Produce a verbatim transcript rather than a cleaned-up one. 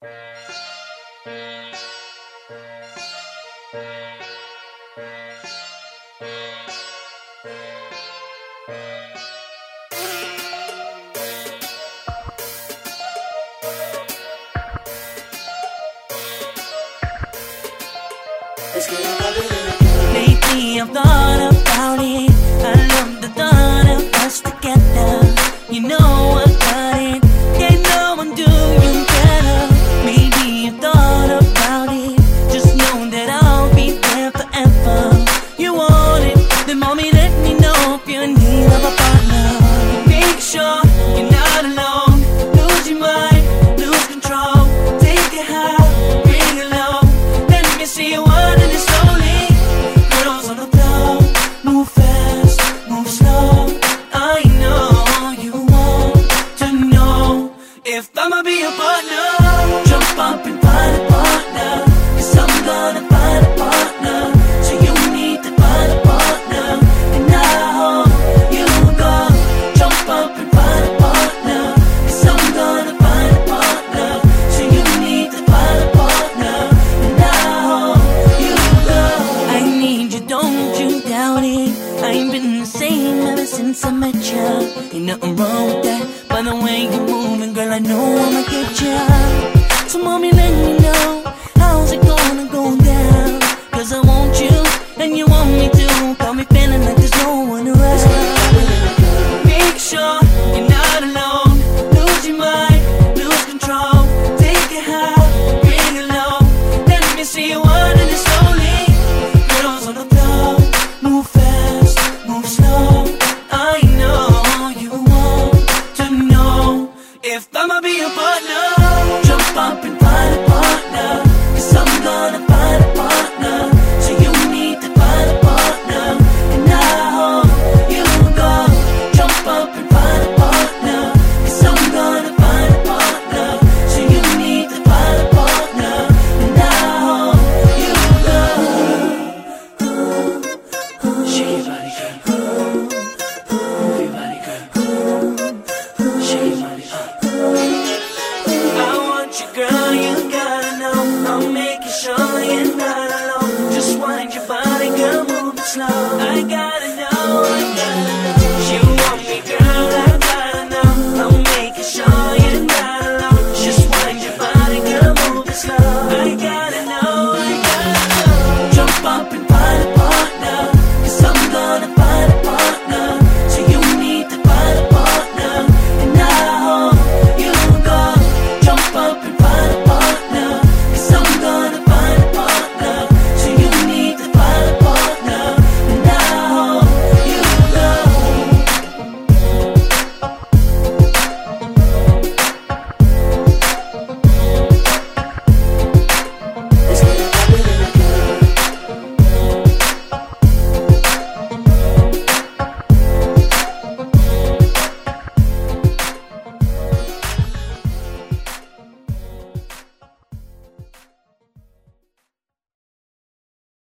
Lately I've thought about it. I love the thought of us together. You know I got it. Can't no one do you better. Maybe you thought about it. Just know that I'll be there forever. You want it, then mommy let me know if you're in need of a partner. Make sure you're not alone. Lose your mind, lose control. Take it high, bring it low. Let me see you winding it slowly. Girls on the floor, move fast, move slow. I know you want to know if I'ma be a partner. Jump up and find a partner, 'cause I'm gonna find a partner. So you need to find a partner, and I hope you go. Jump up and find a partner, 'cause I'm gonna find a partner. So you need to find a partner, and I hope you go. I need you, don't you doubt it. I ain't been the same ever since I met you. Ain't nothing wrong with that. By the way you're moving, girl, I know I'ma get ya. So mommy, let me know, how's it gonna go down? 'Cause I want you, and you want me too. Got me feeling like there's no one around. Make sure you're not alone. Lose your mind, lose control. Take it high, bring it low. Let me see you winding it slowly. Girls on the floor, move fast, move slow. I know you want to know if I'ma be a partner. Jump up and find a partner, 'cause I'm gonna find a partner. So you need to find a partner, and I hope you go. Jump up and find a partner, 'cause I'm gonna find a partner. So you need to find a partner, and I hope you go. Shake your body, girl. Move your body, girl. Shake your body, uh. I want you, girl, you gotta know. I'm making sure you're not alone. Just wind your body, girl, move it slow. I gotta know, I gotta know.